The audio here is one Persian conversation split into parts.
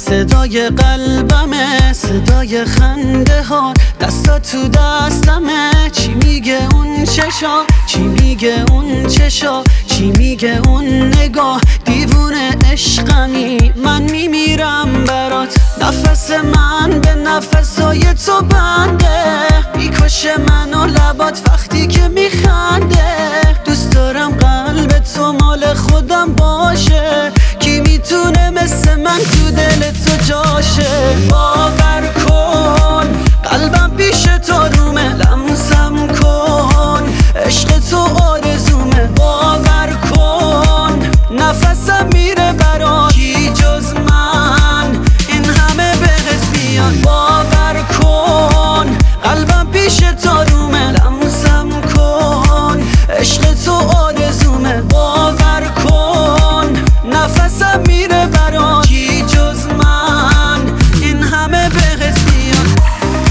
صدای قلبمه، صدای خنده ها، دستا تو دستمه. چی میگه اون چشا، چی میگه اون چشا، چی میگه اون نگاه؟ دیوونه عشقمی، من میمیرم برات. نفس من به نفسای تو بنده، میکشه منو لبات وقتی که میخنده. دوست دارم قلب تو مال خودم باشه، کی میتونه مثل من تو دل تو جاشه؟ باور کن قلبم پیش تو رومه، لمسم کن عشق تو آرزومه. باور کن نفسم میره برات، کی جز من این همه بهت میاد. باور کن قلبم پیش تو رومه، لمسم کن عشق تو آرزومه. باور کن نفسم میره برات، کی جز من این همه بهت میاد.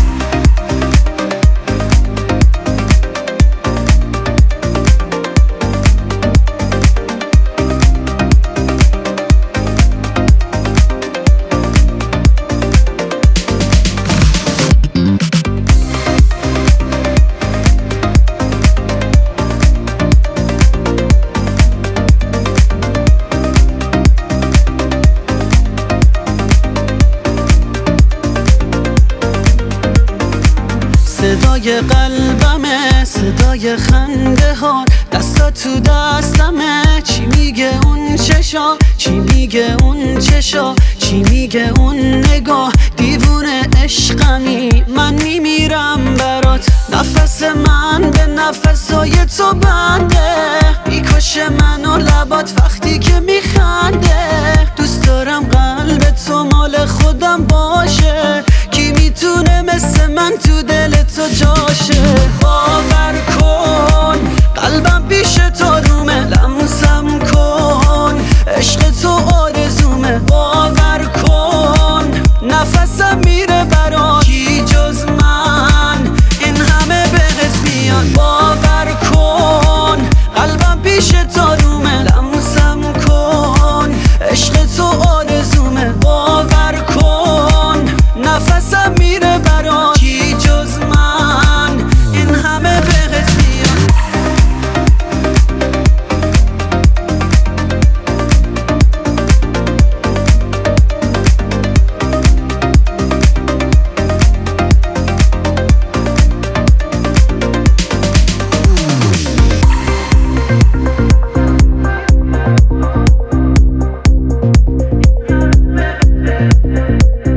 صدای قلبمه، صدای خنده ها، دستا تو دستمه. چی میگه اون چشا، چی میگه اون چشا، چی میگه اون نگاه؟ دیوونه عشقمی، من میمیرم برات. نفس من به نفسای تو بنده، میکشه منو لبات وقتی که میخنده. دوست دارم قلب تو مال خودم باشه، کی میتونه مثل من تو دل تو جاشه؟ باور کن قلبم پیش تو رومه، لمسم کن عشق تو آرزومه. باور کن نفسم میره برات، کی جز من این همه بهت میاد. باور کن قلبم پیش تو رومه، لمسم کن عشق تو آرزومه. باور کن نفسم میره برات، کی جز من این همه بهت میاد.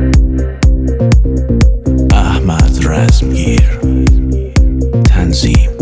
احمد رزمگیر تنظیم